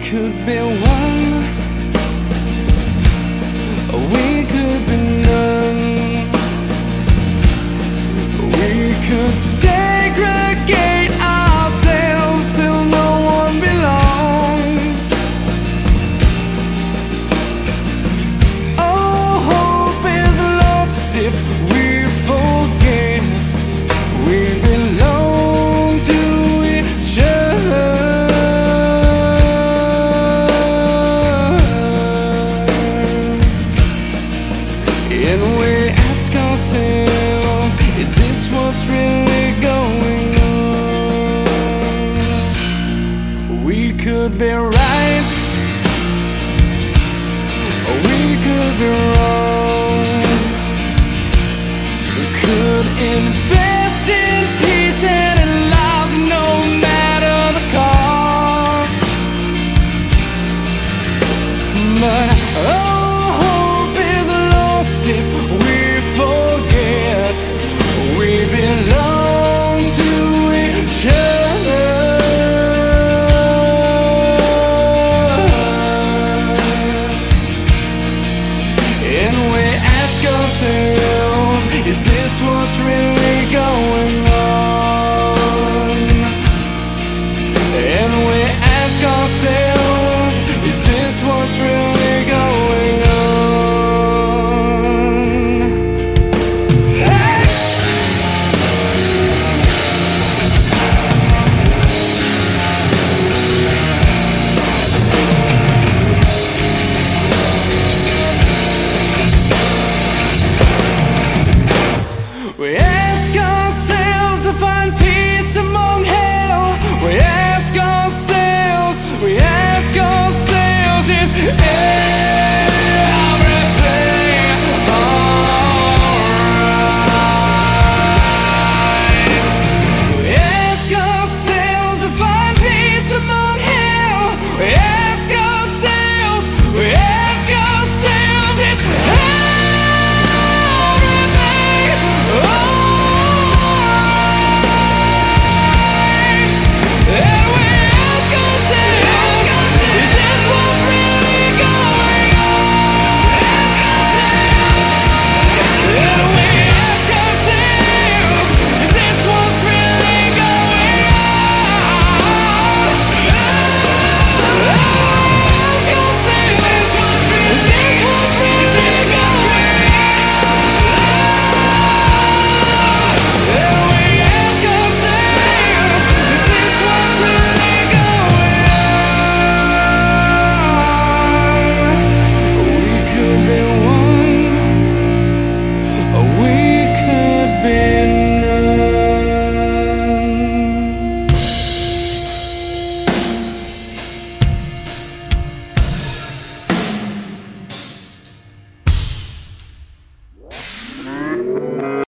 could be one, we could be none. We could segregate ourselves till no one belongs. Oh, hope is lost if we forget we belong to each other. And we ask ourselves, is this what's really going on? We could be right, or we could be wrong.